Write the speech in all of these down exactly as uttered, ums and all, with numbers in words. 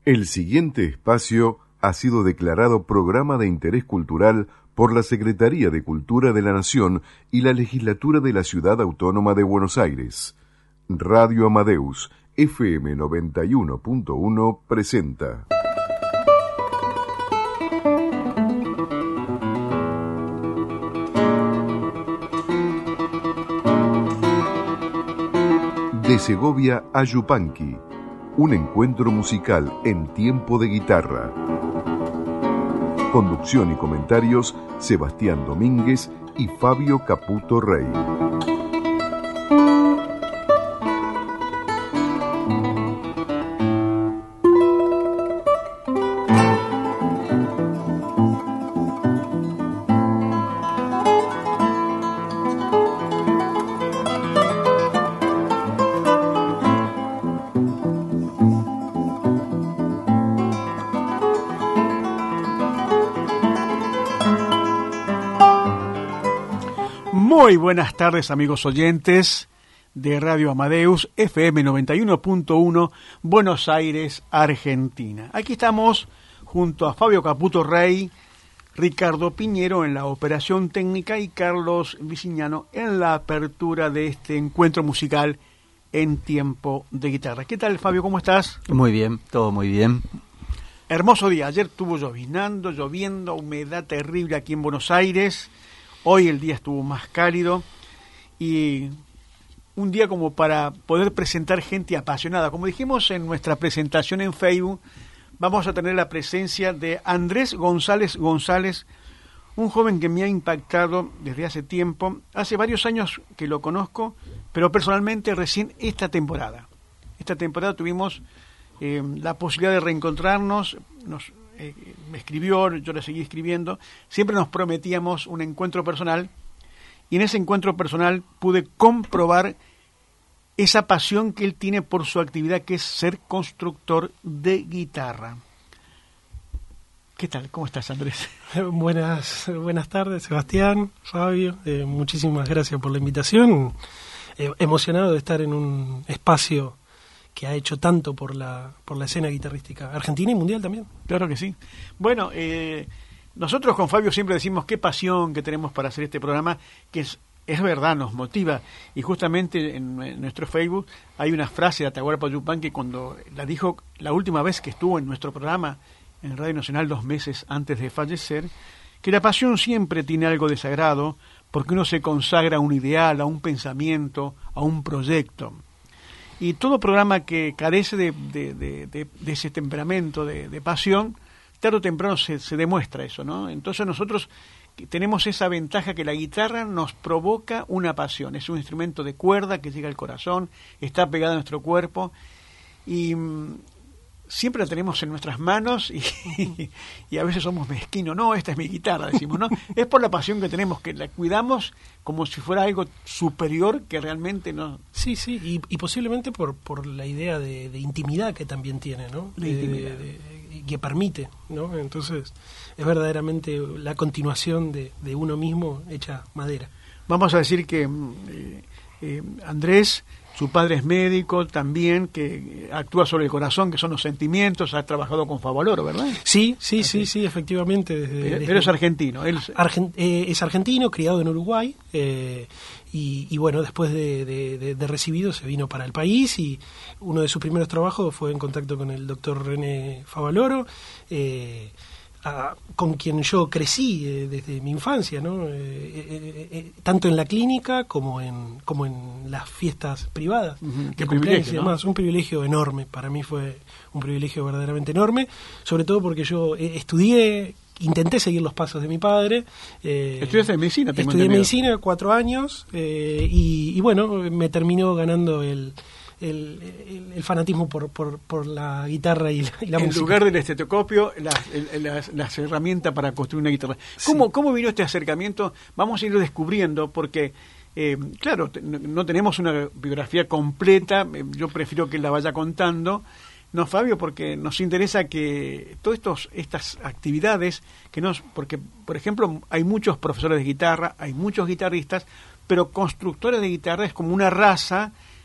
El siguiente espacio ha sido declarado Programa de Interés Cultural por la Secretaría de Cultura de la Nación y la Legislatura de la Ciudad Autónoma de Buenos Aires. Radio Amadeus, F M noventa y uno punto uno, presenta. De Segovia a Yupanqui, un encuentro musical en tiempo de guitarra. Conducción y comentarios, Sebastián Domínguez y Fabio Caputo Rey. Muy buenas tardes, amigos oyentes de Radio Amadeus, F M noventa y uno punto uno, Buenos Aires, Argentina. Aquí estamos junto a Fabio Caputo Rey, Ricardo Piñero en la operación técnica y Carlos Vicignano en la apertura de este encuentro musical en tiempo de guitarra. ¿Qué tal, Fabio? ¿Cómo estás? Muy bien, todo muy bien. Hermoso día. Ayer estuvo llovinando, lloviendo, humedad terrible aquí en Buenos Aires. Hoy el día estuvo más cálido y un día como para poder presentar gente apasionada. Como dijimos en nuestra presentación en Facebook, vamos a tener la presencia de Andrés González González, un joven que me ha impactado desde hace tiempo. Hace varios años que lo conozco, pero personalmente recién esta temporada. Esta temporada tuvimos eh, la posibilidad de reencontrarnos, nos Eh, me escribió, yo le seguí escribiendo, siempre nos prometíamos un encuentro personal y en ese encuentro personal pude comprobar esa pasión que él tiene por su actividad, que es ser constructor de guitarra. ¿Qué tal? ¿Cómo estás, Andrés? Buenas, buenas tardes, Sebastián, Fabio, eh, muchísimas gracias por la invitación, eh, emocionado de estar en un espacio que ha hecho tanto por la por la escena guitarrística argentina y mundial también. Claro que sí. Bueno, eh, nosotros con Fabio siempre decimos qué pasión que tenemos para hacer este programa, que es, es verdad, nos motiva. Y justamente en, en nuestro Facebook hay una frase de Atahualpa Yupanqui que cuando la dijo la última vez que estuvo en nuestro programa en Radio Nacional, dos meses antes de fallecer, que la pasión siempre tiene algo de sagrado porque uno se consagra a un ideal, a un pensamiento, a un proyecto. Y todo programa que carece de, de, de, de, de ese temperamento, de, de pasión, tarde o temprano se, se demuestra eso, ¿no? Entonces nosotros tenemos esa ventaja que la guitarra nos provoca una pasión. Es un instrumento de cuerda que llega al corazón, está pegado a nuestro cuerpo y mmm, siempre la tenemos en nuestras manos y, y a veces somos mezquinos. No, esta es mi guitarra, decimos, ¿no? Es por la pasión que tenemos, que la cuidamos como si fuera algo superior que realmente no... Sí, sí, y, y posiblemente por por la idea de, de intimidad que también tiene, ¿no? La intimidad. De, de, que permite, ¿no? Entonces es verdaderamente la continuación de, de uno mismo hecha madera. Vamos a decir que eh, eh, Andrés, su padre es médico también, que actúa sobre el corazón, que son los sentimientos, ha trabajado con Favaloro, ¿verdad? Sí, sí, Así. sí, sí, efectivamente. Desde, pero, desde, pero es argentino. Él... Argent, eh, es argentino, criado en Uruguay, eh, y, y bueno, después de, de, de, de recibido se vino para el país y uno de sus primeros trabajos fue en contacto con el doctor René Favaloro, eh, a, con quien yo crecí eh, desde mi infancia, ¿no? Eh, eh, eh, tanto en la clínica como en como en las fiestas privadas, uh-huh. de cumpleaños y demás. ¿No? Un privilegio enorme, para mí fue un privilegio verdaderamente enorme, sobre todo porque yo eh, estudié, intenté seguir los pasos de mi padre. Eh, ¿Estudiaste medicina? Tengo estudié entendido. medicina cuatro años eh, y, y bueno, me terminó ganando el El, el, el fanatismo por, por, por la guitarra y la, y la en música. En lugar del estetoscopio, las, las, las herramientas para construir una guitarra. ¿Cómo, sí. ¿Cómo vino este acercamiento? Vamos a irlo descubriendo porque, eh, claro, no, no tenemos una biografía completa, yo prefiero que la vaya contando. No, Fabio, porque nos interesa que todas estos estas actividades, que nos, porque, por ejemplo, hay muchos profesores de guitarra, hay muchos guitarristas, pero constructores de guitarra es como una raza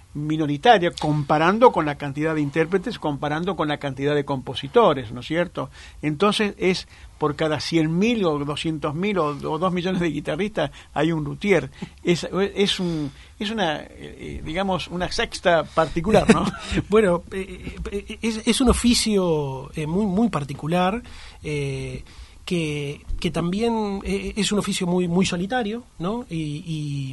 minoritaria comparando con la cantidad de intérpretes, comparando con la cantidad de compositores, ¿no es cierto? Entonces es por cada cien mil o doscientos mil o, o dos millones de guitarristas hay un luthier. Es, es, un, es una, eh, digamos, una sexta particular, ¿no? Bueno, eh, es, es un oficio eh, muy, muy particular, eh, que, que también eh, es un oficio muy, muy solitario, ¿no? Y... y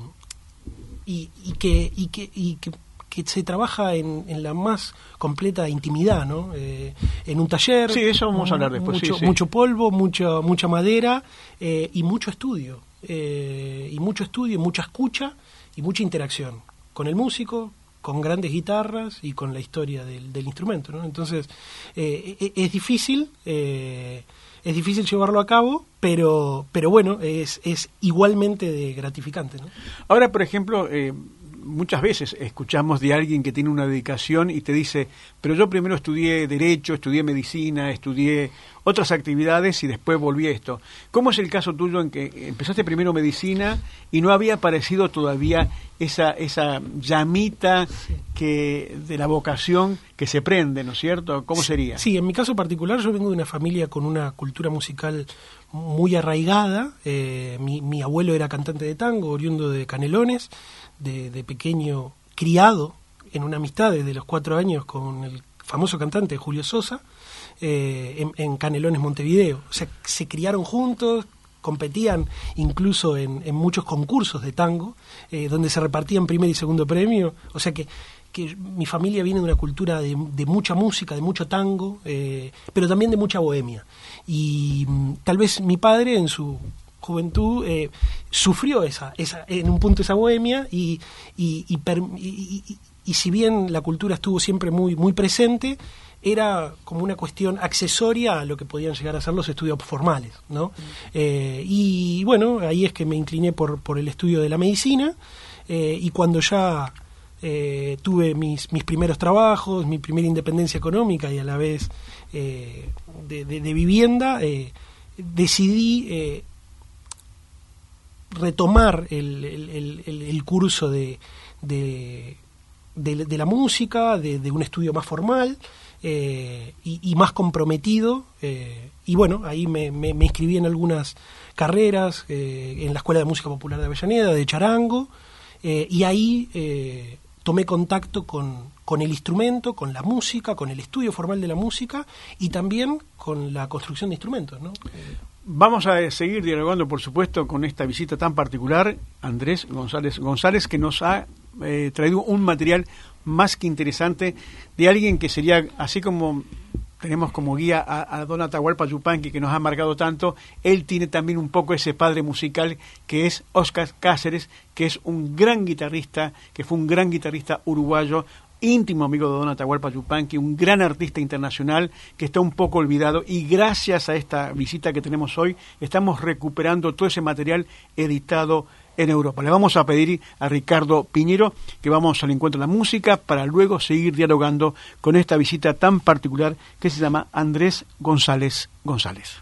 Y, y que y que, y que, que se trabaja en, en la más completa intimidad, ¿no? Eh, en un taller. Sí, eso vamos a hablar después. Mucho, sí, sí. mucho polvo, mucha mucha madera eh, y mucho estudio. Eh, y mucho estudio, y mucha escucha y mucha interacción con el músico, con grandes guitarras y con la historia del, del instrumento, ¿no? Entonces, eh, es, es difícil... Eh, Es difícil llevarlo a cabo, pero pero bueno, es, es igualmente de gratificante, ¿no? Ahora, por ejemplo, eh, muchas veces escuchamos de alguien que tiene una dedicación y te dice, pero yo primero estudié Derecho, estudié Medicina, estudié otras actividades y después volví a esto. ¿Cómo es el caso tuyo en que empezaste primero Medicina y no había aparecido todavía esa esa llamita que de la vocación que se prende, ¿no es cierto? ¿Cómo sería? Sí, en mi caso particular yo vengo de una familia con una cultura musical muy arraigada. Eh, mi, mi abuelo era cantante de tango, oriundo de Canelones, de, de pequeño criado en una amistad desde los cuatro años con el famoso cantante Julio Sosa, eh, en, en Canelones, Montevideo. O sea, se criaron juntos, competían incluso en, en muchos concursos de tango, eh, donde se repartían primer y segundo premio. O sea que, que mi familia viene de una cultura de, de mucha música, de mucho tango, eh, pero también de mucha bohemia. Y mm, tal vez mi padre en su juventud eh, sufrió esa, esa en un punto esa bohemia y y, y, per, y, y, y si bien la cultura estuvo siempre muy muy presente, era como una cuestión accesoria a lo que podían llegar a ser los estudios formales, ¿no? Mm. Eh, y bueno, ahí es que me incliné por, por el estudio de la medicina, eh, y cuando ya eh, tuve mis, mis primeros trabajos, mi primera independencia económica y a la vez eh, de, de, de vivienda, eh, decidí eh, retomar el, el, el, el curso de, de, de, de la música, de, de un estudio más formal, Eh, y, y más comprometido, eh, y bueno, ahí me, me, me inscribí en algunas carreras, eh, en la Escuela de Música Popular de Avellaneda, de charango, eh, y ahí eh, tomé contacto con, con el instrumento, con la música, con el estudio formal de la música y también con la construcción de instrumentos, ¿no? Eh, Vamos a seguir dialogando, por supuesto, con esta visita tan particular, Andrés González González, que nos ha eh, traído un material más que interesante de alguien que sería, así como tenemos como guía a, a don Atahualpa Yupanqui, que nos ha marcado tanto, él tiene también un poco ese padre musical que es Óscar Cáceres, que es un gran guitarrista, que fue un gran guitarrista uruguayo, íntimo amigo de don Atahualpa Yupanqui, un gran artista internacional que está un poco olvidado, y gracias a esta visita que tenemos hoy estamos recuperando todo ese material editado en Europa. Le vamos a pedir a Ricardo Piñero que vamos al encuentro de la música para luego seguir dialogando con esta visita tan particular que se llama Andrés González González.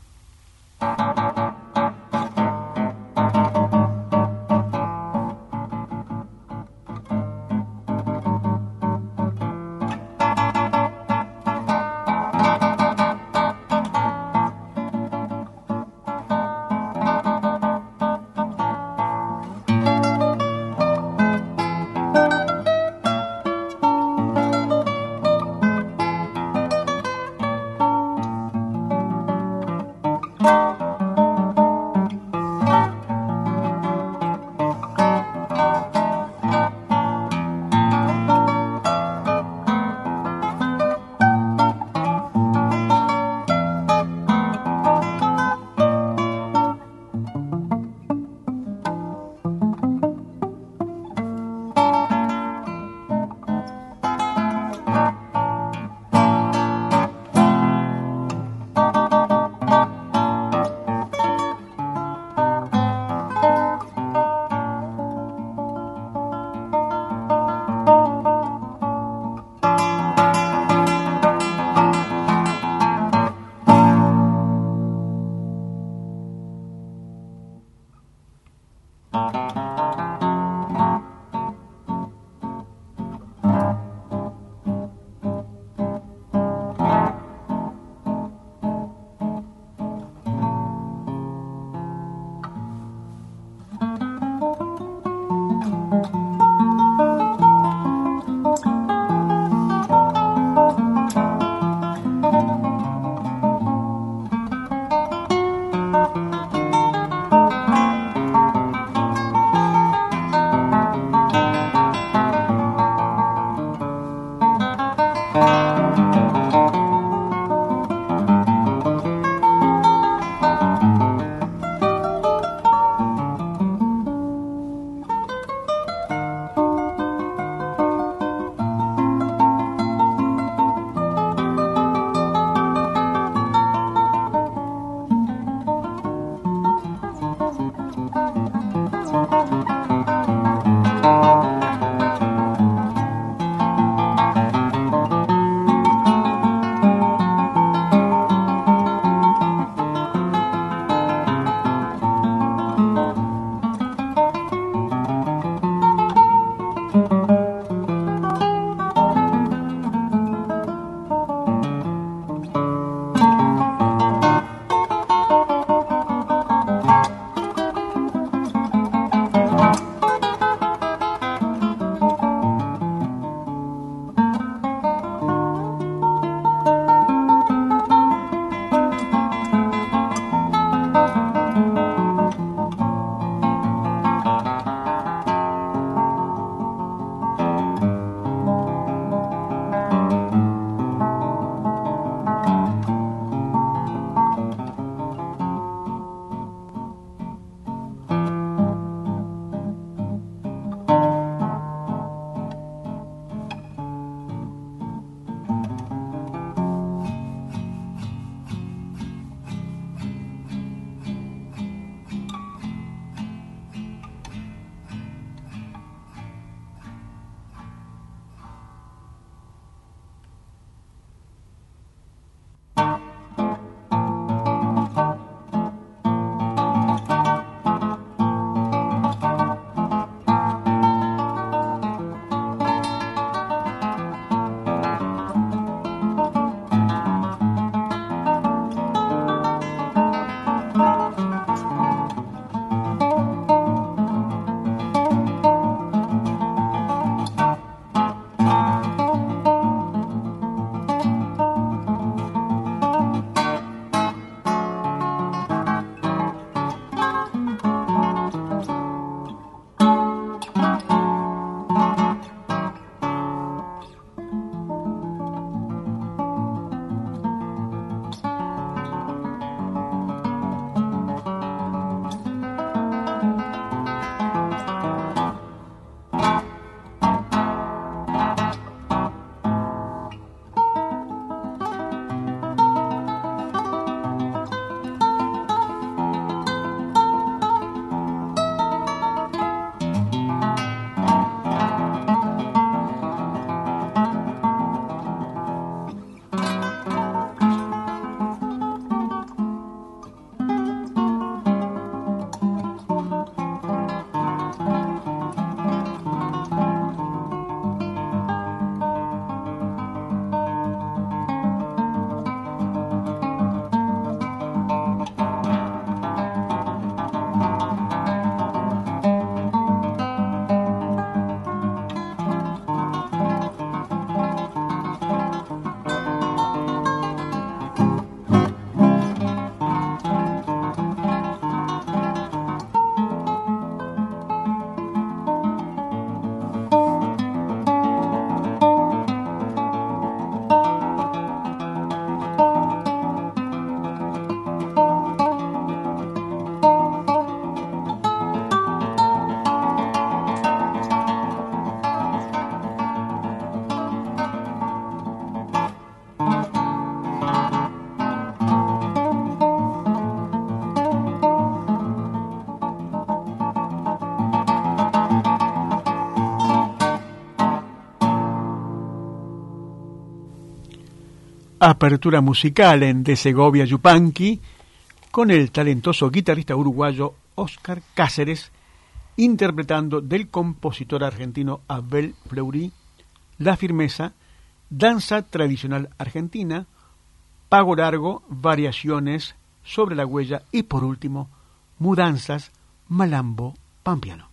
apertura musical en De Segovia Yupanqui con el talentoso guitarrista uruguayo Oscar Cáceres interpretando del compositor argentino Abel Fleury La Firmeza, danza tradicional argentina, Pago Largo, variaciones sobre la huella y por último Mudanzas, malambo pampeano.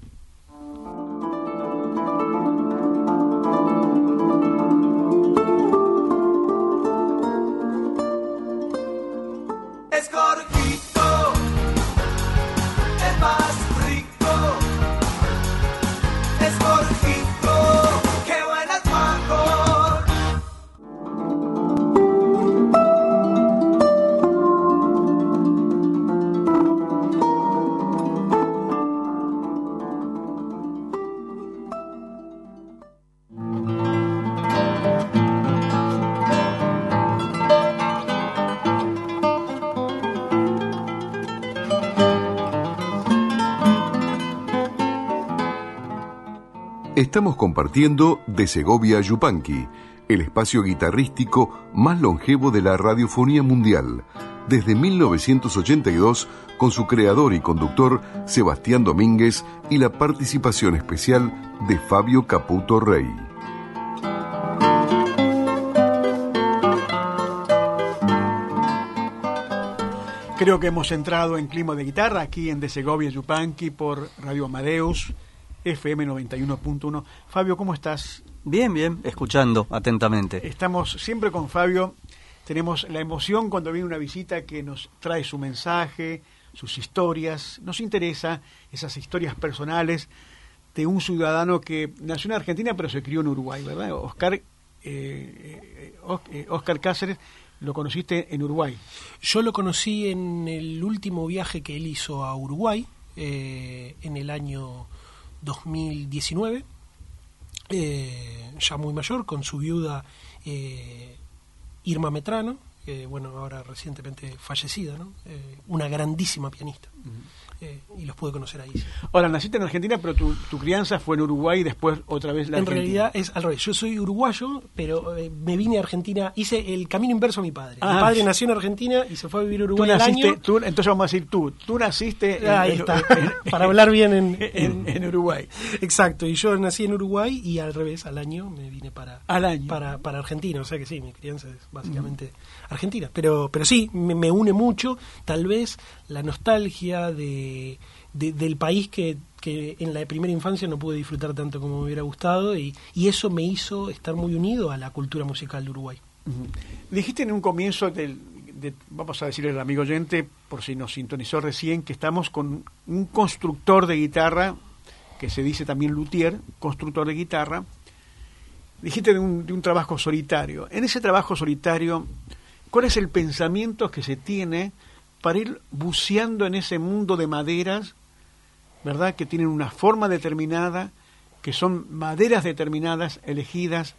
Estamos compartiendo De Segovia Yupanqui, el espacio guitarrístico más longevo de la radiofonía mundial, desde mil novecientos ochenta y dos, con su creador y conductor Sebastián Domínguez y la participación especial de Fabio Caputo Rey. Creo que hemos entrado en clima de guitarra aquí en De Segovia Yupanqui por Radio Amadeus F M noventa y uno punto uno. Fabio, ¿cómo estás? Bien, bien, escuchando atentamente. Estamos siempre con Fabio, tenemos la emoción cuando viene una visita que nos trae su mensaje, sus historias, nos interesa esas historias personales de un ciudadano que nació en Argentina pero se crió en Uruguay, ¿verdad? Oscar, eh, eh, Oscar Cáceres, lo conociste en Uruguay. Yo lo conocí en el último viaje que él hizo a Uruguay, eh, en el año dos mil diecinueve, eh, ya muy mayor, con su viuda eh, Irma Metrano, que bueno, ahora recientemente fallecida, ¿no? Eh, una grandísima pianista. Uh-huh. Eh, y los pude conocer ahí. Sí. Ahora, naciste en Argentina, pero tu, tu crianza fue en Uruguay y después otra vez la En Argentina. realidad es al revés. Yo soy uruguayo, pero eh, me vine a Argentina, hice el camino inverso a mi padre. Ah, mi padre sí. nació en Argentina y se fue a vivir a Uruguay Tú al naciste, año. tú, entonces vamos a decir tú. Tú naciste en, Ahí en, está, en, para hablar bien en, en, en, en Uruguay. Exacto, y yo nací en Uruguay y al revés, al año me vine para, al año. para, para Argentina. O sea que sí, mi crianza es básicamente mm. argentina. Pero, pero sí, me, me une mucho, tal vez, la nostalgia de... De, del país que, que en la primera infancia no pude disfrutar tanto como me hubiera gustado y, y eso me hizo estar muy unido a la cultura musical de Uruguay. Uh-huh. Dijiste en un comienzo, del, de, vamos a decirle al amigo oyente, por si nos sintonizó recién, que estamos con un constructor de guitarra, que se dice también luthier, constructor de guitarra. Dijiste de un, de un trabajo solitario. En ese trabajo solitario, ¿cuál es el pensamiento que se tiene para ir buceando en ese mundo de maderas, ¿verdad? Que tienen una forma determinada, que son maderas determinadas, elegidas,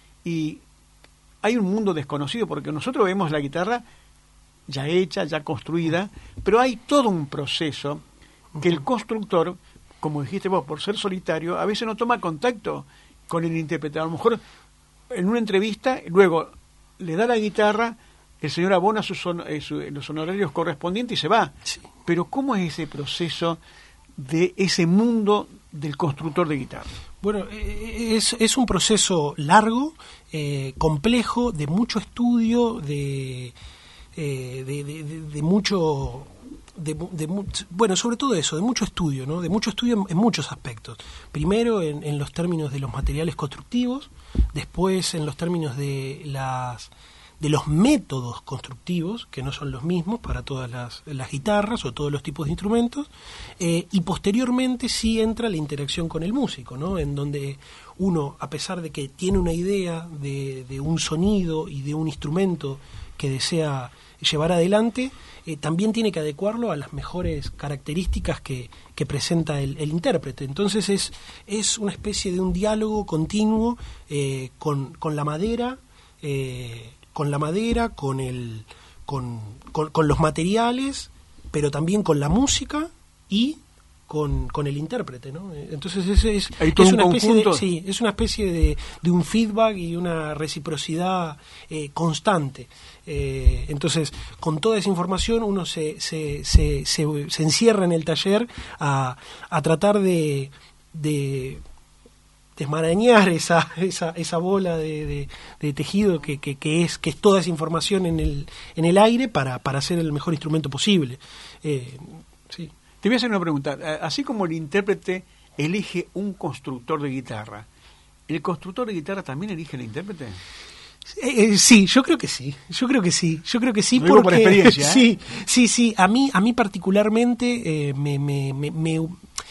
y hay un mundo desconocido, porque nosotros vemos la guitarra ya hecha, ya construida, pero hay todo un proceso que el constructor, como dijiste vos, por ser solitario, a veces no toma contacto con el intérprete. A lo mejor en una entrevista, luego le da la guitarra, el señor abona sus son, eh, su, los honorarios correspondientes y se va. Sí. Pero ¿cómo es ese proceso de ese mundo del constructor de guitarra? Bueno, es, es un proceso largo, eh, complejo, de mucho estudio, de, eh, de, de, de, de mucho... De, de, bueno, sobre todo eso, de mucho estudio, ¿no? De mucho estudio en, en muchos aspectos. Primero en, en los términos de los materiales constructivos, después en los términos de las... de los métodos constructivos, que no son los mismos para todas las, las guitarras o todos los tipos de instrumentos, eh, y posteriormente sí entra la interacción con el músico, ¿no? En donde uno, a pesar de que tiene una idea de, de un sonido y de un instrumento que desea llevar adelante, eh, también tiene que adecuarlo a las mejores características que, que presenta el, el intérprete. Entonces es, es una especie de un diálogo continuo eh, con, con la madera, eh, con la madera, con el con, con, con los materiales, pero también con la música y con, con el intérprete, ¿no? Entonces es, es, es una especie conjunto. de, sí, es una especie de, de un feedback y una reciprocidad eh, constante. Eh, entonces, con toda esa información uno se, se, se, se, se encierra en el taller a, a tratar de, de desmarañar esa, esa, esa bola de, de, de tejido que, que, que es que es toda esa información en el, en el aire para, para hacer el mejor instrumento posible. Eh, sí. Te voy a hacer una pregunta. Así como el intérprete elige un constructor de guitarra, ¿el constructor de guitarra también elige el intérprete? Eh, eh, sí, yo creo que sí. Yo creo que sí. Yo creo que sí. Lo digo porque por experiencia, ¿eh? sí, sí, sí. A mí, a mí particularmente eh, me, me, me, me,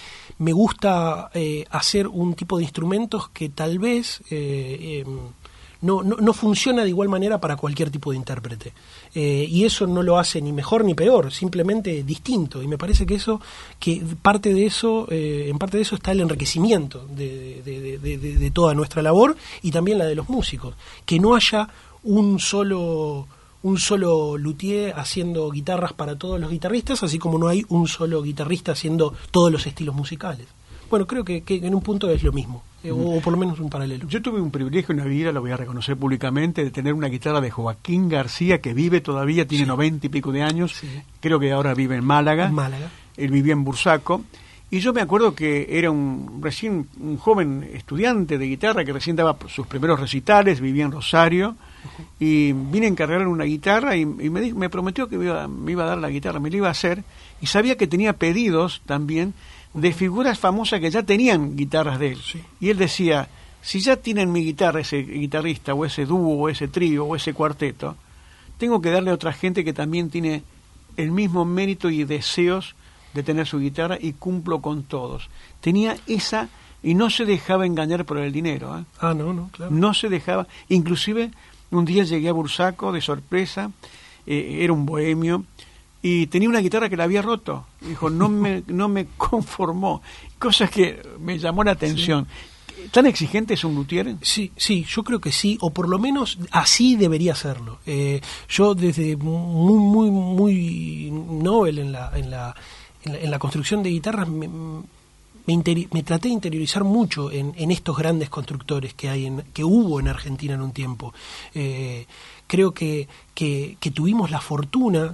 me gusta eh, hacer un tipo de instrumentos que tal vez eh, eh, no, no, no funciona de igual manera para cualquier tipo de intérprete. Eh, y eso no lo hace ni mejor ni peor, simplemente distinto. Y me parece que eso, que parte de eso, eh, en parte de eso está el enriquecimiento de, de, de, de, de toda nuestra labor y también la de los músicos. Que no haya un solo un solo luthier haciendo guitarras para todos los guitarristas, así como no hay un solo guitarrista haciendo todos los estilos musicales. Bueno, creo que, que en un punto es lo mismo, eh, o, o por lo menos un paralelo. Yo tuve un privilegio en la vida, lo voy a reconocer públicamente, de tener una guitarra de Joaquín García, que vive todavía, tiene noventa y pico de años, sí. Creo que ahora vive en Málaga. En Málaga. Él vivía en Bursaco, y yo me acuerdo que era un recién un joven estudiante de guitarra que recién daba sus primeros recitales, vivía en Rosario, uh-huh. Y vine a encargarle una guitarra y, y me, me prometió que me iba, me iba a dar la guitarra, me la iba a hacer, y sabía que tenía pedidos también de figuras famosas que ya tenían guitarras de él. Sí. Y él decía, si ya tienen mi guitarra, ese guitarrista, o ese dúo, o ese trío, o ese cuarteto, tengo que darle a otra gente que también tiene el mismo mérito y deseos de tener su guitarra, y cumplo con todos. Tenía esa, y no se dejaba engañar por el dinero. ¿eh? Ah, no, no, claro. No se dejaba. Inclusive, un día llegué a Bursaco de sorpresa, eh, era un bohemio, y tenía una guitarra que la había roto. Dijo, no me no me conformó. Cosas que me llamó la atención. Sí. ¿Tan exigente es un luthier? Sí, sí, yo creo que sí, o por lo menos así debería serlo. Eh, yo desde muy muy muy novel en la en la en la, en la construcción de guitarras me, me, interi- me traté de interiorizar mucho en, en estos grandes constructores que hay en, que hubo en Argentina en un tiempo. Eh, creo que, que que tuvimos la fortuna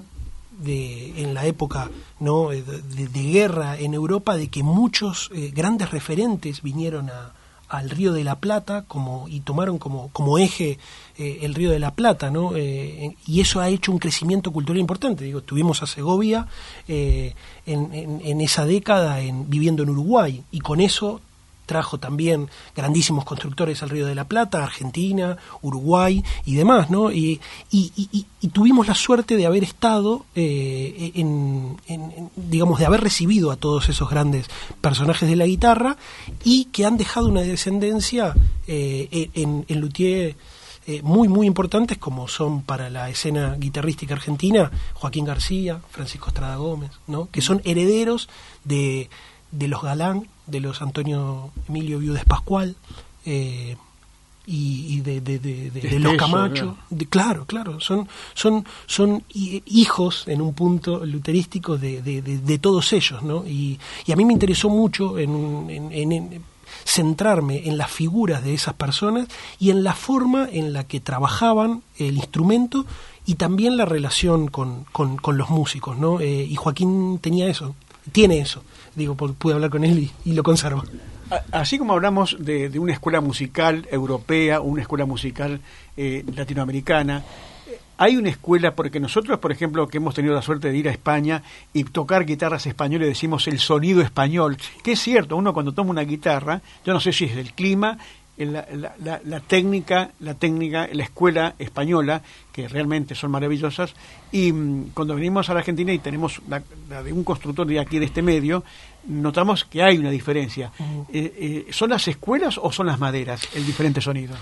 de en la época no de, de, de guerra en Europa, de que muchos eh, grandes referentes vinieron a, al Río de la Plata como y tomaron como como eje eh, el Río de la Plata, no eh, y eso ha hecho un crecimiento cultural importante. Digo, tuvimos a Segovia eh, en, en, en esa década en, viviendo en Uruguay, y con eso trajo también grandísimos constructores al Río de la Plata, Argentina, Uruguay y demás, ¿no? Y, y, y, y tuvimos la suerte de haber estado, eh, en, en, en, digamos, de haber recibido a todos esos grandes personajes de la guitarra, y que han dejado una descendencia eh, en, en luthier eh, muy, muy importantes, como son para la escena guitarrística argentina Joaquín García, Francisco Estrada Gómez, ¿no? Que son herederos de, de los Galán, de los Antonio Emilio Viudes Pascual, eh, y, y de, de, de, de, de los Camacho. De, claro, claro, son son son hijos en un punto luterístico de, de, de, de todos ellos, ¿no? Y, y a mí me interesó mucho en, en, en, en centrarme en las figuras de esas personas y en la forma en la que trabajaban el instrumento y también la relación con, con, con los músicos, ¿no? Eh, y Joaquín tenía eso, tiene eso. Digo, pude hablar con él y, y lo conservo. Así como hablamos de, de una escuela musical europea, una escuela musical eh, latinoamericana, hay una escuela, porque nosotros, por ejemplo, que hemos tenido la suerte de ir a España y tocar guitarras españolas, decimos el sonido español, que es cierto, uno cuando toma una guitarra, yo no sé si es el clima, la, la, la, la técnica, la técnica, la escuela española, que realmente son maravillosas, y mmm, cuando venimos a la Argentina y tenemos la, la de un constructor de aquí de este medio, notamos que hay una diferencia. Uh-huh. eh, eh, ¿Son las escuelas o son las maderas el diferente sonido?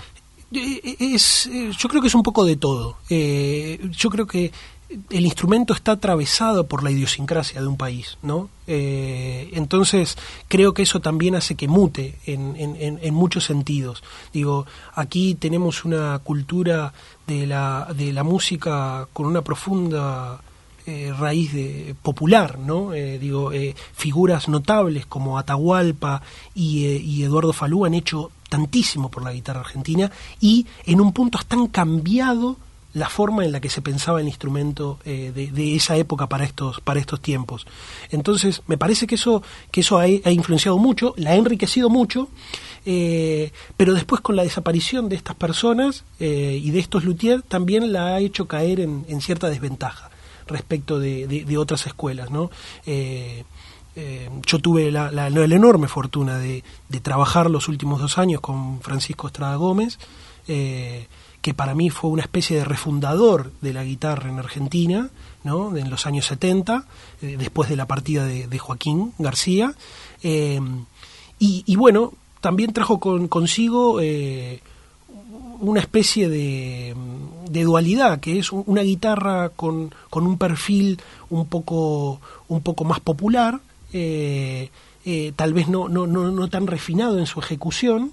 Es, yo creo que es un poco de todo. Eh, yo creo que el instrumento está atravesado por la idiosincrasia de un país, ¿no? Eh, entonces creo que eso también hace que mute en, en, en muchos sentidos. Digo, aquí tenemos una cultura de la, de la música con una profunda eh, raíz de, popular, ¿no? Eh, digo, eh, figuras notables como Atahualpa y, eh, y Eduardo Falú han hecho tantísimo por la guitarra argentina, y en un punto hasta han cambiado la forma en la que se pensaba el instrumento eh, de, de esa época para estos para estos tiempos. Entonces me parece que eso que eso ha, ha influenciado mucho, la ha enriquecido mucho, eh, pero después con la desaparición de estas personas eh, y de estos luthiers también la ha hecho caer en, en cierta desventaja respecto de, de, de otras escuelas, ¿no? Eh, eh, yo tuve la, la, la enorme fortuna de, de trabajar los últimos dos años con Francisco Estrada Gómez, eh, que para mí fue una especie de refundador de la guitarra en Argentina, ¿no? En los años setenta, eh, después de la partida de, de Joaquín García. Eh, y, y bueno, también trajo con, consigo eh, una especie de, de dualidad, que es una guitarra con, con un perfil un poco, un poco más popular, eh, eh, tal vez no, no, no, no tan refinado en su ejecución.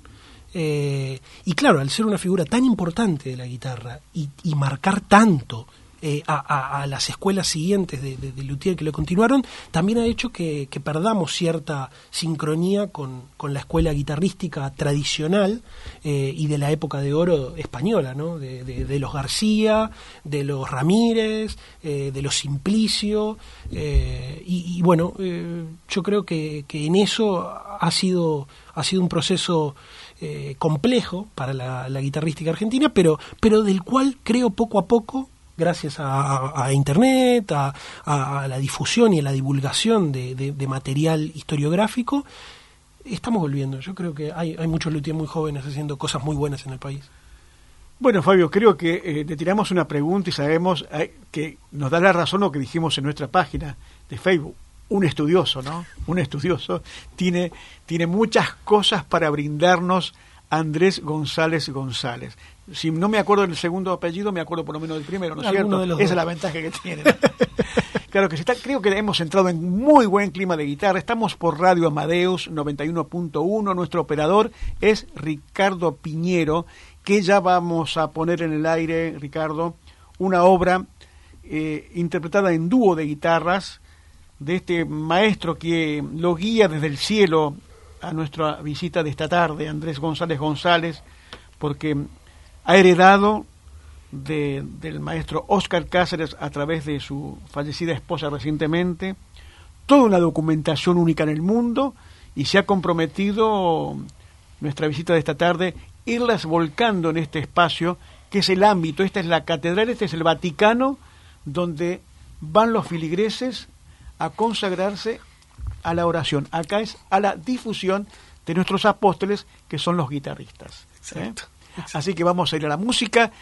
Eh, y claro, al ser una figura tan importante de la guitarra y, y marcar tanto eh, a, a, a las escuelas siguientes de, de, de luthier que lo continuaron, también ha hecho que, que perdamos cierta sincronía con, con la escuela guitarrística tradicional eh, y de la época de oro española, ¿no? De, de, de los García, de los Ramírez, eh, de los Simplicio, eh, y, y bueno, eh, yo creo que, que en eso ha sido, ha sido un proceso Eh, complejo para la, la guitarrística argentina, pero, pero del cual creo poco a poco, gracias a, a, a Internet, a, a, a la difusión y a la divulgación de, de, de material historiográfico, estamos volviendo. Yo creo que hay, hay muchos luthiers muy jóvenes haciendo cosas muy buenas en el país. Bueno, Fabio, creo que eh, te tiramos una pregunta y sabemos eh, que nos da la razón lo que dijimos en nuestra página de Facebook. Un estudioso, ¿no? Un estudioso tiene, tiene muchas cosas para brindarnos Andrés González González. Si no me acuerdo del segundo apellido, me acuerdo por lo menos del primero, ¿no es cierto? Esa es la ventaja que tiene, ¿no? Claro que sí. Está, creo que hemos entrado en muy buen clima de guitarra. Estamos por Radio Amadeus noventa y uno punto uno. Nuestro operador es Ricardo Piñero, que ya vamos a poner en el aire, Ricardo, una obra eh, interpretada en dúo de guitarras, de este maestro que lo guía desde el cielo a nuestra visita de esta tarde, Andrés González González, porque ha heredado de, del maestro Óscar Cáceres, a través de su fallecida esposa recientemente, toda una documentación única en el mundo, y se ha comprometido nuestra visita de esta tarde irlas volcando en este espacio, que es el ámbito, esta es la catedral, este es el Vaticano, donde van los filigreses a consagrarse a la oración. Acá es a la difusión de nuestros apóstoles, que son los guitarristas. Exacto, ¿eh? exacto. Así que vamos a ir a la música,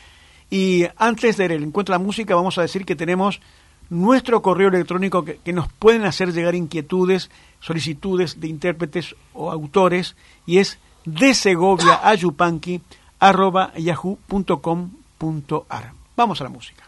y antes del encuentro de la música vamos a decir que tenemos nuestro correo electrónico que, que nos pueden hacer llegar inquietudes, solicitudes de intérpretes o autores, y es de Segovia a Yupanqui arroba yahoo punto com punto ar. Vamos a la música.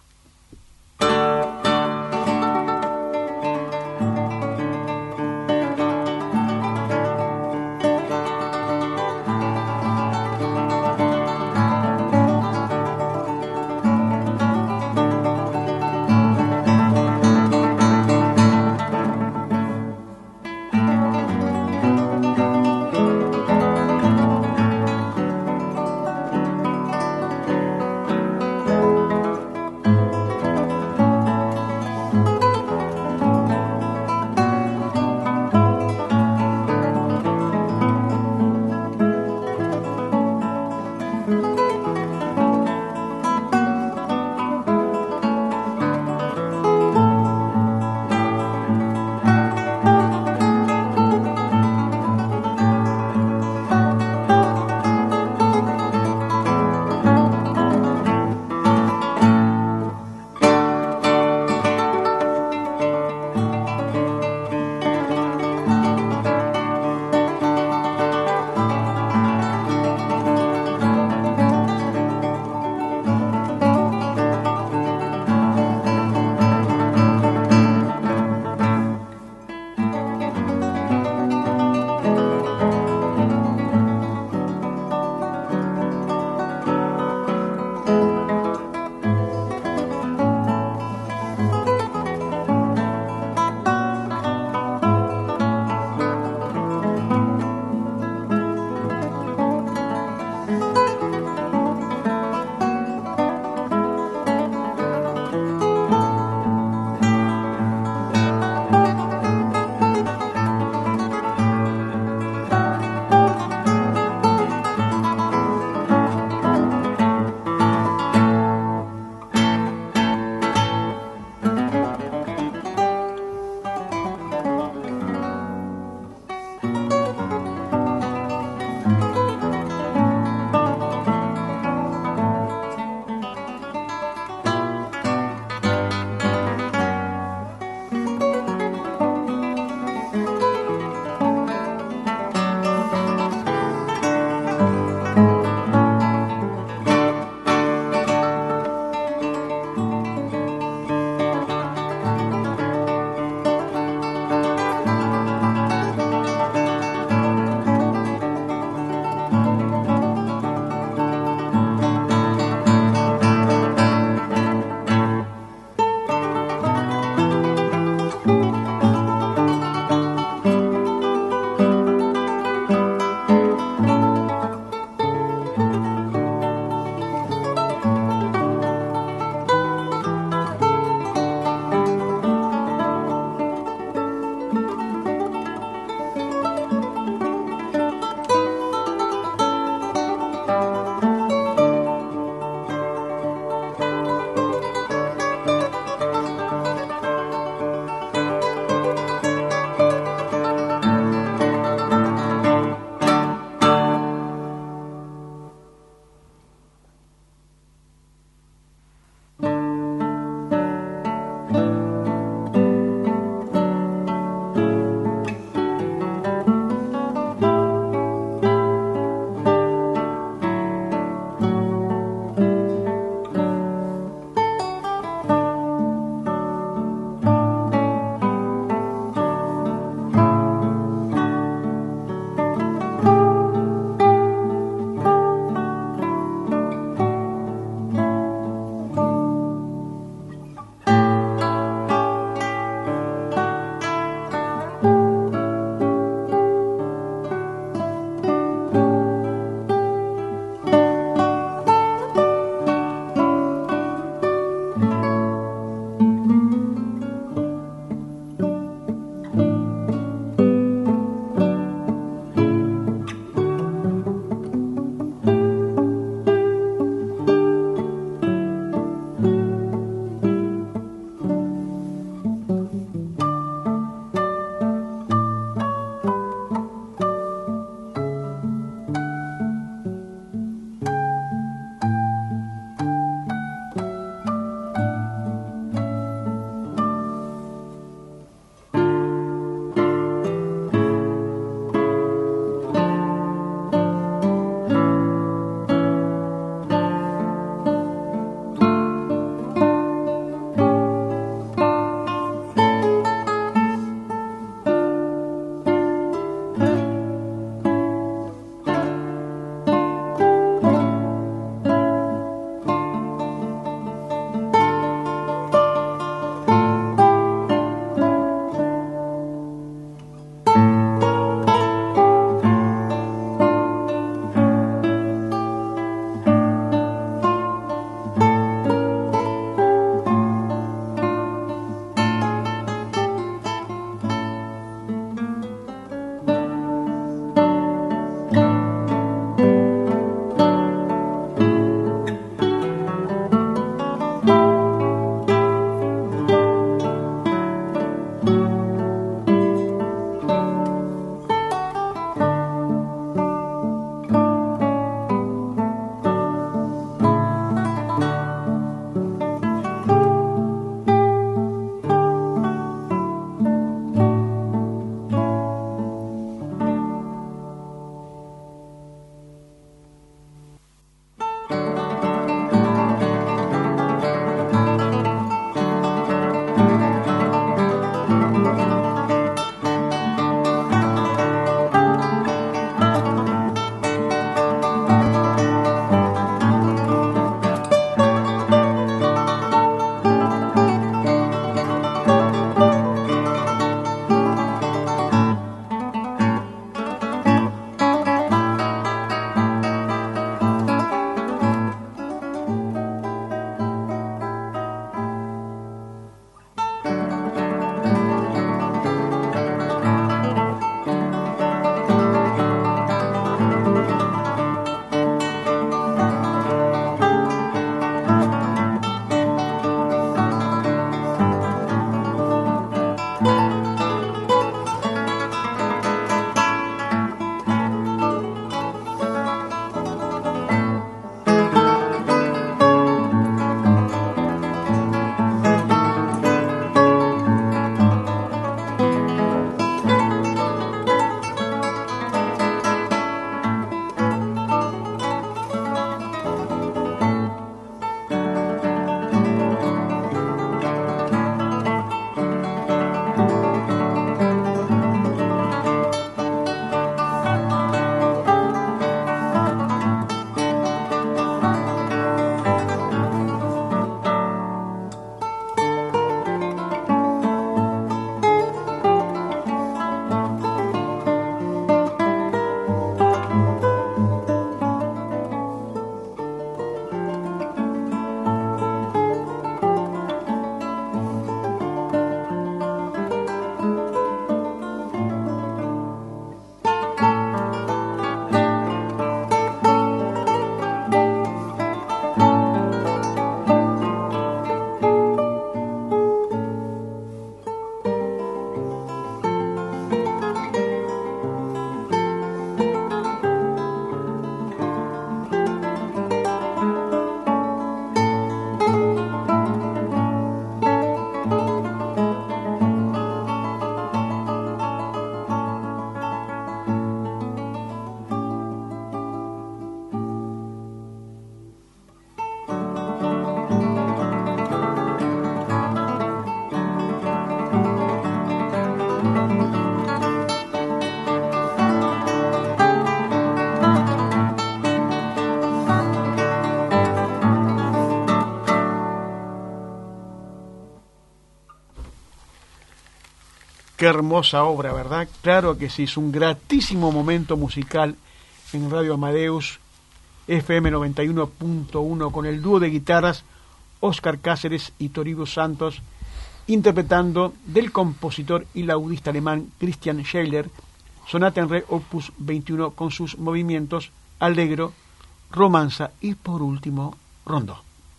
Qué hermosa obra, ¿verdad? Claro que sí, es un gratísimo momento musical en Radio Amadeus, F M noventa y uno punto uno, con el dúo de guitarras Óscar Cáceres y Toribio Santos, interpretando del compositor y laudista alemán Christian Schiller, Sonata en Re opus veintiuno, con sus movimientos Allegro, Romanza y por último Rondó.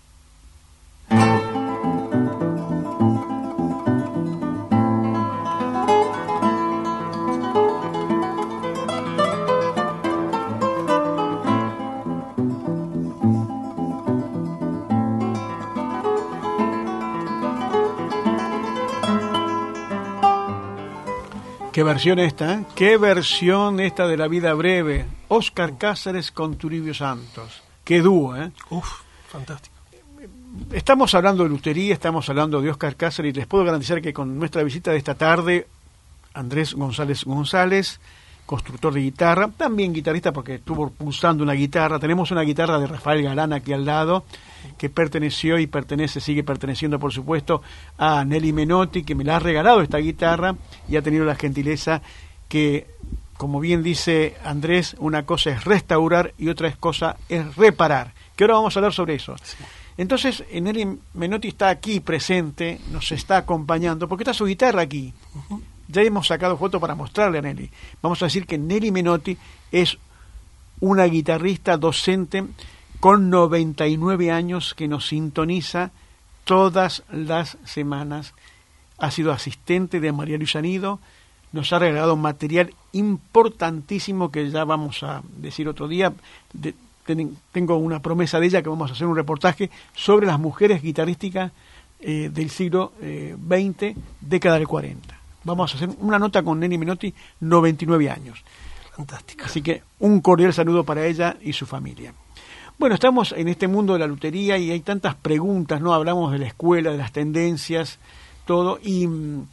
Qué versión esta, ¿eh? Qué versión esta de La vida breve. Óscar Cáceres con Toribio Santos. Qué dúo, ¿eh? Uf, fantástico. Estamos hablando de lutería, estamos hablando de Óscar Cáceres y les puedo garantizar que con nuestra visita de esta tarde, Andrés González González, constructor de guitarra, también guitarrista porque estuvo pulsando una guitarra. Tenemos una guitarra de Rafael Galán aquí al lado, que perteneció y pertenece, sigue perteneciendo por supuesto a Nelly Menotti, que me la ha regalado esta guitarra y ha tenido la gentileza que, como bien dice Andrés, una cosa es restaurar y otra cosa es reparar, que ahora vamos a hablar sobre eso. Sí. Entonces Nelly Menotti está aquí presente, nos está acompañando, porque está su guitarra aquí. Uh-huh. Ya hemos sacado fotos para mostrarle a Nelly. Vamos a decir que Nelly Menotti es una guitarrista docente con noventa y nueve años que nos sintoniza todas las semanas. Ha sido asistente de María Luisa Nido, nos ha regalado material importantísimo que ya vamos a decir otro día. De, ten, tengo una promesa de ella que vamos a hacer un reportaje sobre las mujeres guitarrísticas eh, del siglo eh, veinte, década del cuarenta. Vamos a hacer una nota con Nelly Menotti, noventa y nueve años. Fantástico. Así que un cordial saludo para ella y su familia. Bueno, estamos en este mundo de la lutería y hay tantas preguntas, ¿no? Hablamos de la escuela, de las tendencias, todo, y mmm,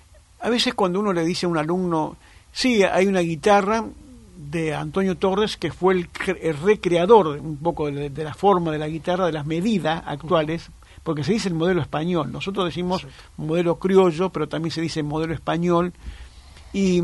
a veces cuando uno le dice a un alumno, sí, hay una guitarra de Antonio Torres que fue el, el recreador un poco de, de la forma de la guitarra, de las medidas actuales, porque se dice el modelo español, nosotros decimos sí, modelo criollo, pero también se dice modelo español. Y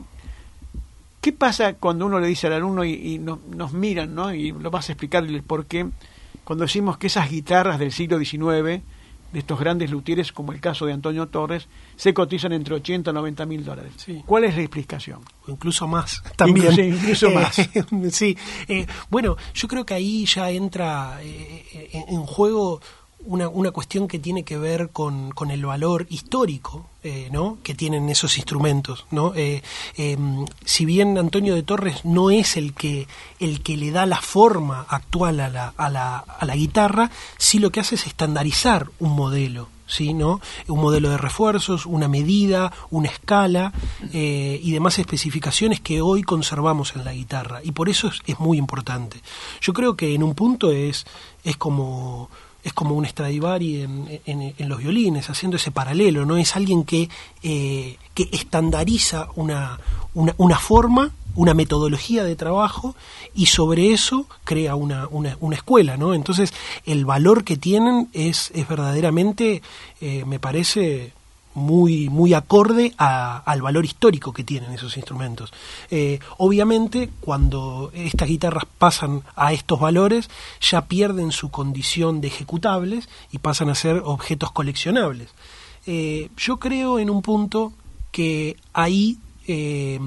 ¿qué pasa cuando uno le dice al alumno y, y no, nos miran, ¿no? Y lo vas a explicar el por qué, cuando decimos que esas guitarras del siglo diecinueve, de estos grandes luthieres, como el caso de Antonio Torres, se cotizan entre ochenta y noventa mil dólares? Sí. ¿Cuál es la explicación? Incluso más, también. Incluso, incluso más. Eh, sí, eh, bueno, yo creo que ahí ya entra eh, en juego Una, una cuestión que tiene que ver con, con el valor histórico, eh, ¿no?, que tienen esos instrumentos, ¿no? Eh, eh, si bien Antonio de Torres no es el que el que le da la forma actual a la, a la, a la guitarra, sí lo que hace es estandarizar un modelo, ¿sí?, ¿no? Un modelo de refuerzos, una medida, una escala eh, y demás especificaciones que hoy conservamos en la guitarra, y por eso es, es muy importante. Yo creo que en un punto es, es como... es como un Stradivari en, en, en los violines, haciendo ese paralelo, ¿no? Es alguien que, eh, que estandariza una, una, una forma, una metodología de trabajo, y sobre eso crea una, una, una escuela, ¿no? Entonces, el valor que tienen es, es verdaderamente, eh, me parece, muy muy acorde a, al valor histórico que tienen esos instrumentos. Eh, obviamente, cuando estas guitarras pasan a estos valores, ya pierden su condición de ejecutables y pasan a ser objetos coleccionables. Eh, yo creo en un punto que ahí eh,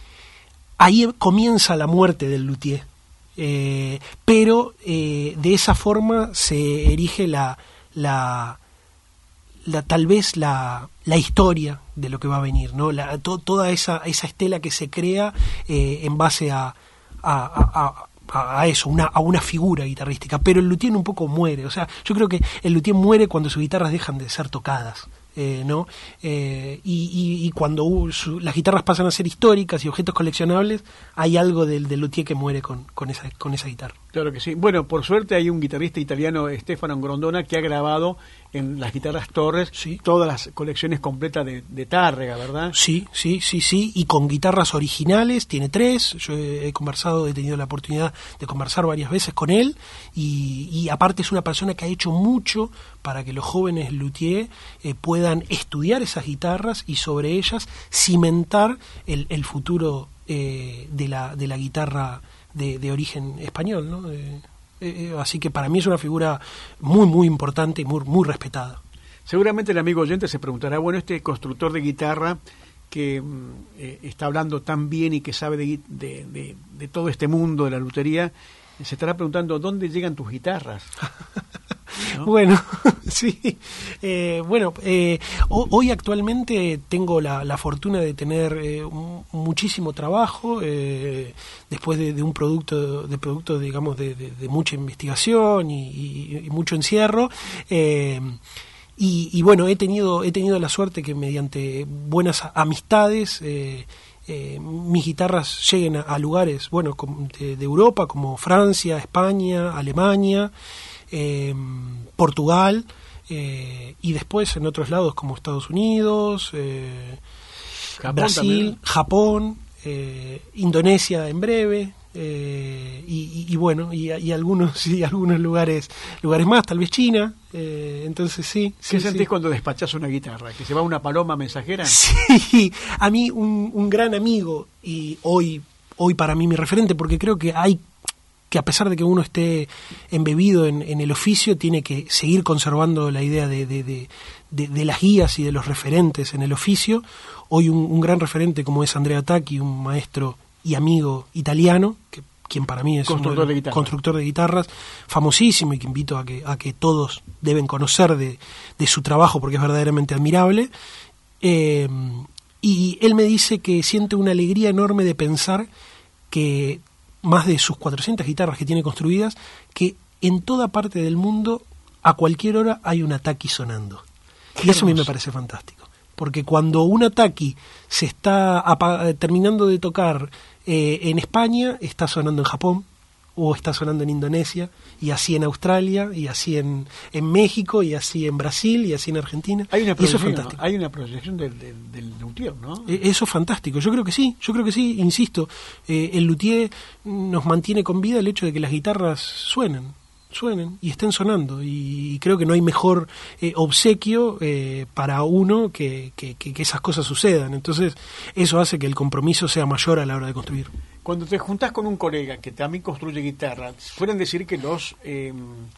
ahí comienza la muerte del luthier, eh, pero eh, de esa forma se erige la la La, tal vez la, la historia de lo que va a venir, ¿no? La, to, toda esa, esa estela que se crea eh, en base a, a, a, a, a eso, una, a una figura guitarrística. Pero el luthier un poco muere, o sea, yo creo que el luthier muere cuando sus guitarras dejan de ser tocadas, eh, ¿no? Eh, y, y, y cuando uh, su, las guitarras pasan a ser históricas y objetos coleccionables, hay algo del, del luthier que muere con, con, esa, con esa guitarra. Claro que sí. Bueno, por suerte hay un guitarrista italiano, Stefano Grondona, que ha grabado en las guitarras Torres, Sí. todas las colecciones completas de, de Tárrega, ¿verdad? Sí, sí, sí, sí, y con guitarras originales, tiene tres, yo he, he conversado, he tenido la oportunidad de conversar varias veces con él, y, y aparte es una persona que ha hecho mucho para que los jóvenes luthier eh, puedan estudiar esas guitarras y sobre ellas cimentar el, el futuro eh, de, la, de la guitarra de, de origen español, ¿no? Eh, eh, así que para mí es una figura muy, muy importante y muy, muy respetada. Seguramente el amigo oyente se preguntará, bueno, este constructor de guitarra que mm, eh, está hablando tan bien y que sabe de, de, de, de todo este mundo de la lutería, se estará preguntando, ¿dónde llegan tus guitarras? ¿No? Bueno, sí. Eh, bueno, eh, ho- hoy actualmente tengo la, la fortuna de tener eh, un- muchísimo trabajo eh, después de, de un producto, de producto digamos, de, de- de mucha investigación y, y- y mucho encierro. Eh, y, y bueno, he tenido, he tenido la suerte que mediante buenas a- amistades eh, eh, mis guitarras lleguen a, a lugares, bueno, com- de, de Europa como Francia, España, Alemania. Eh, Portugal eh, y después en otros lados como Estados Unidos, eh, Japón Brasil, también. Japón, eh, Indonesia en breve eh, y, y- y bueno y, y algunos y algunos lugares lugares más, tal vez China. Eh, entonces sí. ¿Qué sí, sentís sí. cuando despachás una guitarra? ¿Que se va una paloma mensajera? Sí, a mí un, un gran amigo y hoy hoy para mí mi referente, porque creo que hay que a pesar de que uno esté embebido en, en el oficio, tiene que seguir conservando la idea de, de, de, de, de las guías y de los referentes en el oficio. Hoy un, un gran referente como es Andrea Tacchi, un maestro y amigo italiano, que, quien para mí es Constructor un de guitarras. constructor de guitarras famosísimo y que invito a que, a que todos deben conocer de, de su trabajo porque es verdaderamente admirable. Eh, y él me dice que siente una alegría enorme de pensar que más de sus cuatrocientas guitarras que tiene construidas, que en toda parte del mundo, a cualquier hora, hay un Tacchi sonando. Qué Y eso a mí me hermoso. parece fantástico. Porque cuando un Tacchi se está apa- terminando de tocar eh, en España, está sonando en Japón, o está sonando en Indonesia, y así en Australia, y así en, en México, y así en Brasil, y así en Argentina. Hay una Y eso es proyección, ¿no? fantástico. Hay una proyección del, del, del luthier, ¿no? Eh, Eso es fantástico, yo creo que sí, yo creo que sí, insisto, eh, el luthier nos mantiene con vida el hecho de que las guitarras suenen, suenen y estén sonando, y, y creo que no hay mejor eh, obsequio eh, para uno que, que, que, que esas cosas sucedan, entonces eso hace que el compromiso sea mayor a la hora de construir. Cuando te juntás con un colega que también construye guitarra, suelen decir que los eh,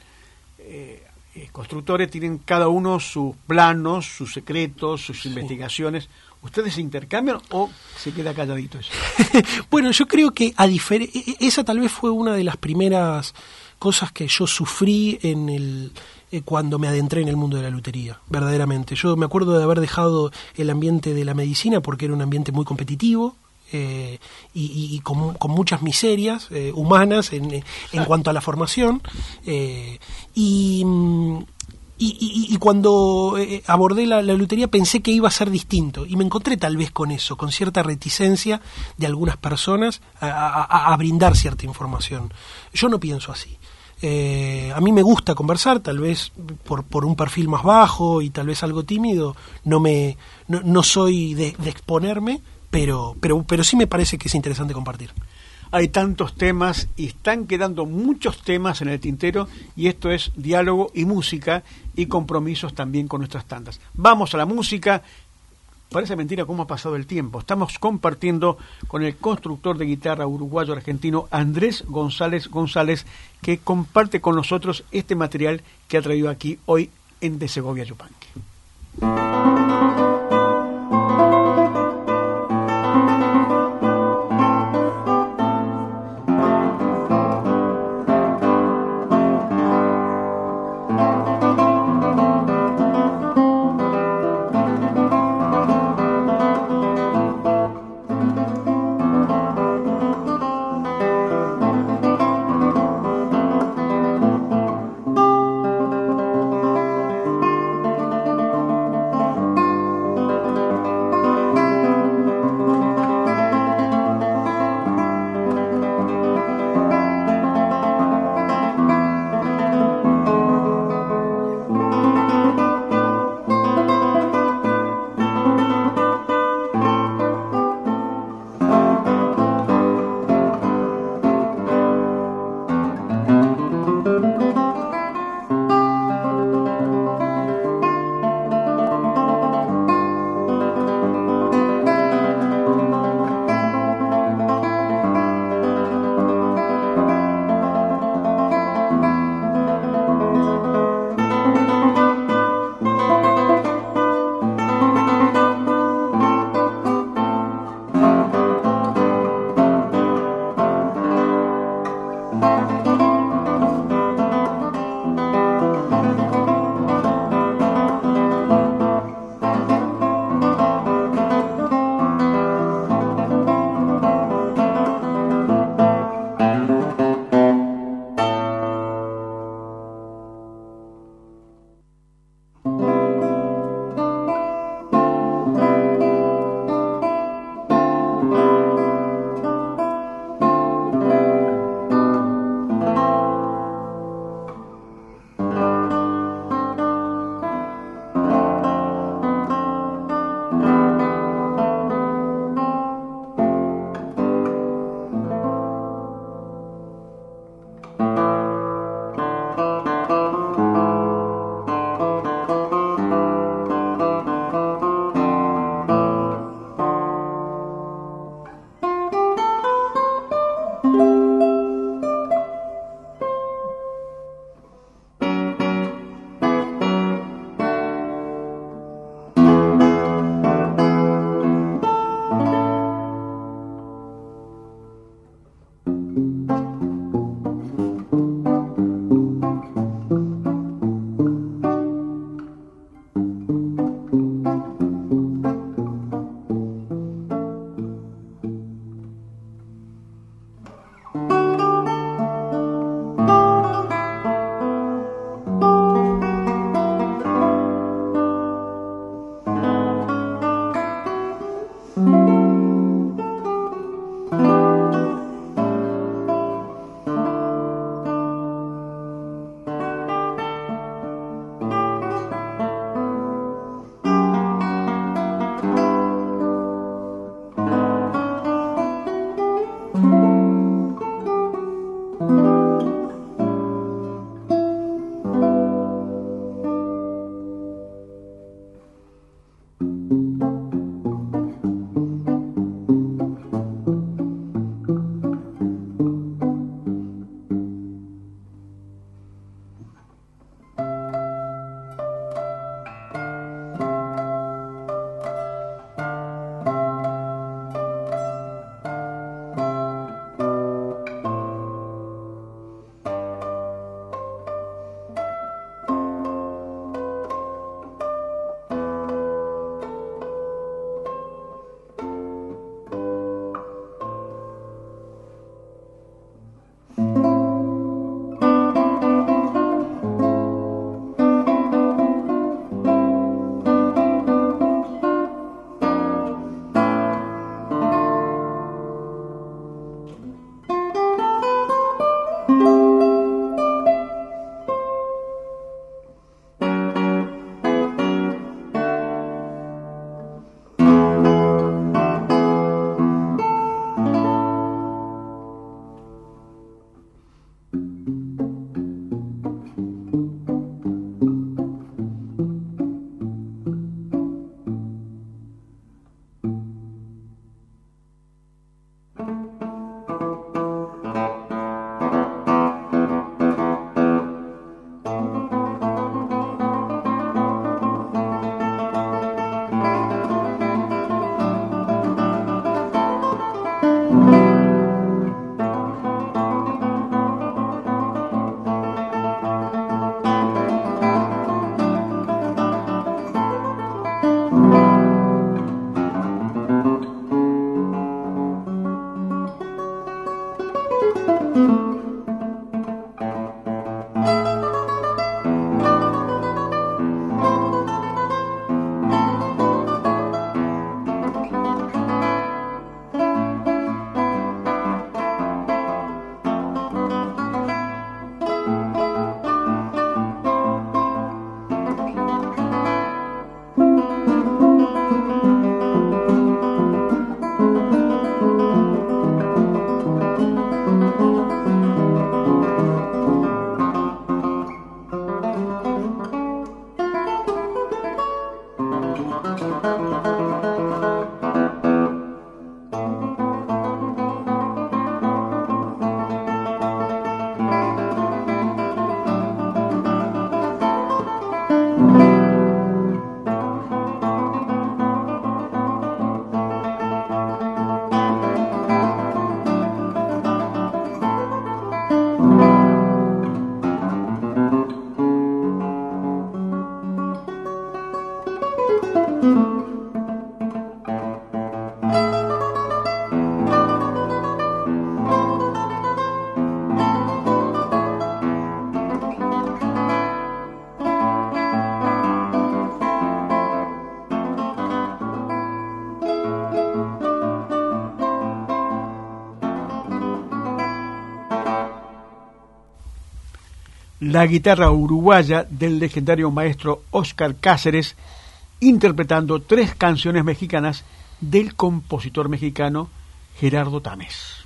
eh, eh, constructores tienen cada uno sus planos, sus secretos, sus investigaciones. ¿Ustedes se intercambian o se queda calladito eso? Bueno, yo creo que a difer- esa tal vez fue una de las primeras cosas que yo sufrí en el eh, cuando me adentré en el mundo de la lutería, verdaderamente. Yo me acuerdo de haber dejado el ambiente de la medicina porque era un ambiente muy competitivo. Eh, y, y- y con, con muchas miserias eh, humanas en, en cuanto a la formación eh, y, mm, y, y- y cuando eh, abordé la, la lutería pensé que iba a ser distinto y me encontré tal vez con eso, con cierta reticencia de algunas personas a, a- a brindar cierta información. Yo no pienso así. Eh, a mí me gusta conversar, tal vez por, por un perfil más bajo y tal vez algo tímido, no me no, no soy de, de exponerme, pero, pero, pero sí me parece que es interesante compartir. Hay tantos temas y están quedando muchos temas en el tintero y esto es diálogo y música y compromisos también con nuestras tandas. Vamos a la música. Parece mentira cómo ha pasado el tiempo. Estamos compartiendo con el constructor de guitarra uruguayo-argentino Andrés González González, que comparte con nosotros este material que ha traído aquí hoy en De Segovia Yupanqui. Thank La guitarra uruguaya del legendario maestro Óscar Cáceres, interpretando tres canciones mexicanas del compositor mexicano Gerardo Tames.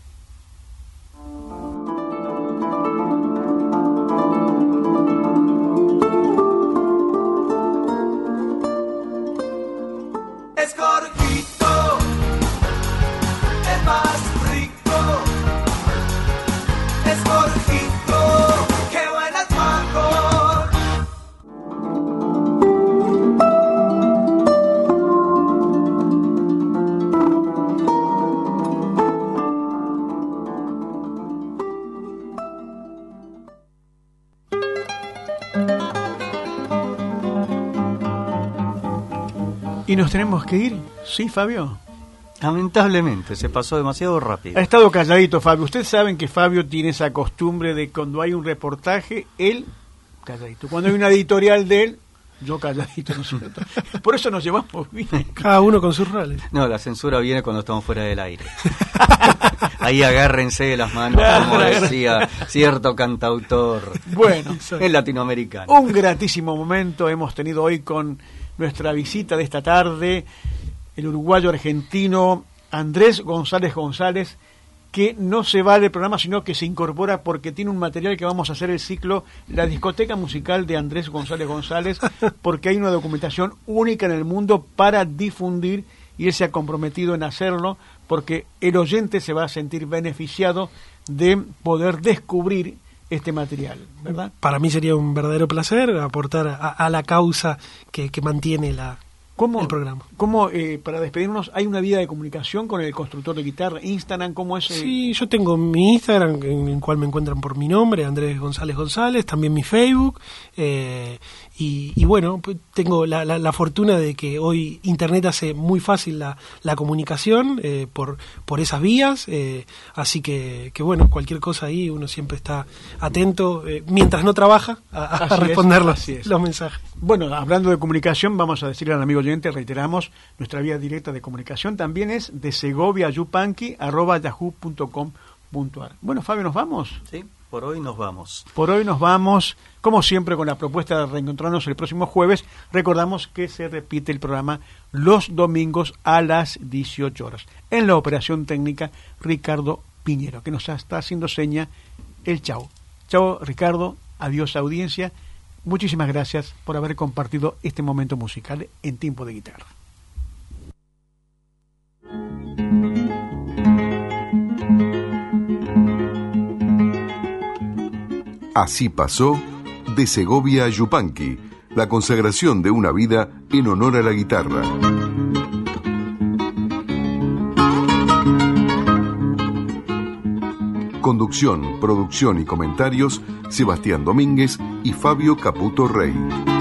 ¿Y nos tenemos que ir? ¿Sí, Fabio? Lamentablemente, se pasó demasiado rápido. Ha estado calladito, Fabio. Ustedes saben que Fabio tiene esa costumbre de cuando hay un reportaje, él calladito. Cuando hay una editorial de él, yo calladito, ¿no es cierto? Por eso nos llevamos bien. Cada uno con sus roles. No, la censura viene cuando estamos fuera del aire. Ahí agárrense de las manos, como decía cierto cantautor. Bueno, el latinoamericano. Un gratísimo momento hemos tenido hoy con nuestra visita de esta tarde, el uruguayo argentino Andrés González González, que no se va del programa, sino que se incorpora porque tiene un material que vamos a hacer el ciclo La Discoteca Musical de Andrés González González, porque hay una documentación única en el mundo para difundir, y él se ha comprometido en hacerlo, porque el oyente se va a sentir beneficiado de poder descubrir este material, ¿verdad? Para mí sería un verdadero placer aportar a, a la causa que, que mantiene la, ¿Cómo, el programa. ¿Cómo, eh, para despedirnos, hay una vía de comunicación con el constructor de guitarra, Instagram, cómo es? Eh? Sí, yo tengo mi Instagram, en el cual me encuentran por mi nombre, Andrés González González, también mi Facebook, eh, y, y bueno, tengo la, la, la fortuna de que hoy Internet hace muy fácil la, la comunicación eh, por, por esas vías, eh, así que, que bueno, cualquier cosa ahí uno siempre está atento, eh, mientras no trabaja, a, a responder los, los mensajes. Bueno, hablando de comunicación, vamos a decirle al amigo oyente, reiteramos, nuestra vía directa de comunicación también es de segovia yupanqui arroba yahoo punto com punto ar. Bueno, Fabio, ¿nos vamos? Sí, por hoy nos vamos. Por hoy nos vamos, como siempre, con la propuesta de reencontrarnos el próximo jueves. Recordamos que se repite el programa los domingos a las dieciocho horas. En la operación técnica, Ricardo Piñero, que nos está haciendo seña el chau. Chau, Ricardo, adiós, audiencia. Muchísimas gracias por haber compartido este momento musical en Tiempo de Guitarra. Así pasó de Segovia a Yupanqui, la consagración de una vida en honor a la guitarra. Conducción, producción y comentarios, Sebastián Domínguez y Fabio Caputo Rey.